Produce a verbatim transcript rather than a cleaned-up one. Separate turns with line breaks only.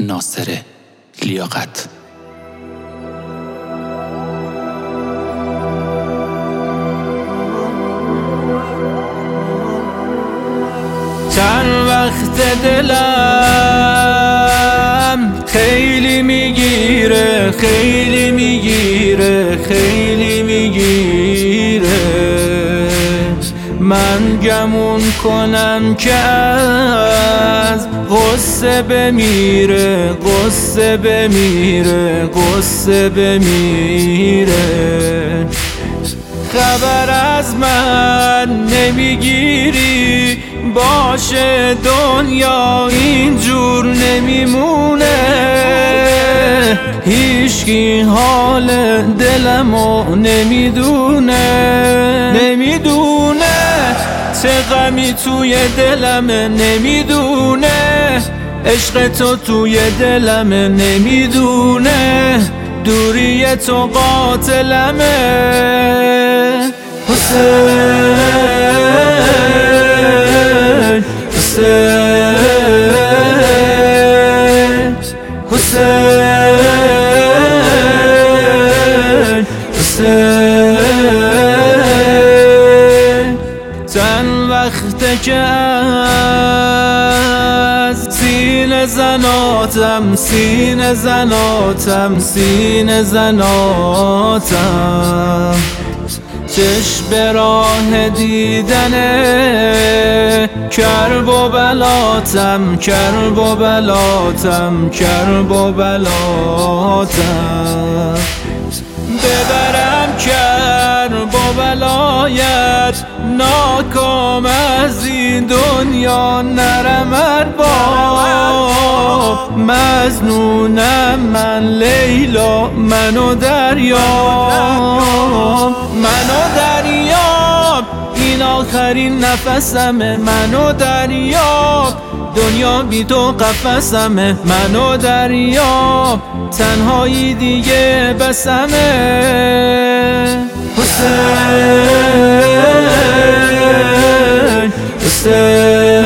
ناصر لیاقت.
چند وقت دلم خیلی میگیره خیلی میگیره خیلی میگیره، من گمون کنم که از غصه بمیره غصه بمیره غصه بمیره. خبر از من نمیگیری، باشه دنیا اینجور نمیمونه، هیچکی حال دلمو نمیدونه نمیدونه چه غمی توی دلمه، نمیدونه عشق تو توی دلمه، نمیدونه دوری تو قاتلمه. حسین حسین حسین حسین. چند وقته که از سینه زناتم سینه زناتم سینه زناتم، چشم به راه دیدنه کرب و بلاتم کرب و بلاتم کرب و بلاتم. ببرم کرب و بلایت، ناکام از این دنیا نرم ارباب، مظنونم من لیلا منو دریاب منو دریاب، این آخرین نفسمه منو دریاب، دنیا بی تو قفسمه منو دریاب، تنهایی دیگه بسمه. حسین حسین